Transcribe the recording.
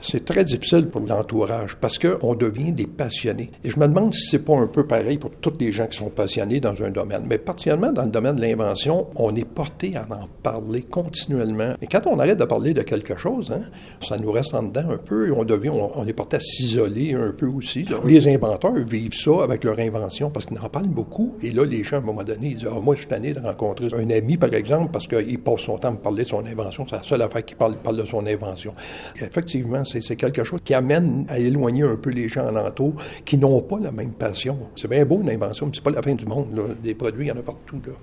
C'est très difficile pour l'entourage parce qu'on devient des passionnés. Et je me demande si c'est pas un peu pareil pour tous les gens qui sont passionnés dans un domaine. Mais particulièrement dans le domaine de l'invention, on est porté à en parler continuellement. Et quand on arrête de parler de quelque chose, ça nous reste en dedans un peu. On est porté à s'isoler un peu aussi. Là. Les inventeurs vivent ça avec leur invention parce qu'ils en parlent beaucoup. Et là, les gens, à un moment donné, ils disent « moi, je suis tanné de rencontrer un ami, par exemple, parce qu'il passe son temps à me parler de son invention. C'est la seule affaire qu'il parle de son invention. » Effectivement, c'est quelque chose qui amène à éloigner un peu les gens alentours qui n'ont pas la même passion. C'est bien beau une invention, mais c'est pas la fin du monde. Là. Des produits, il y en a partout. Là.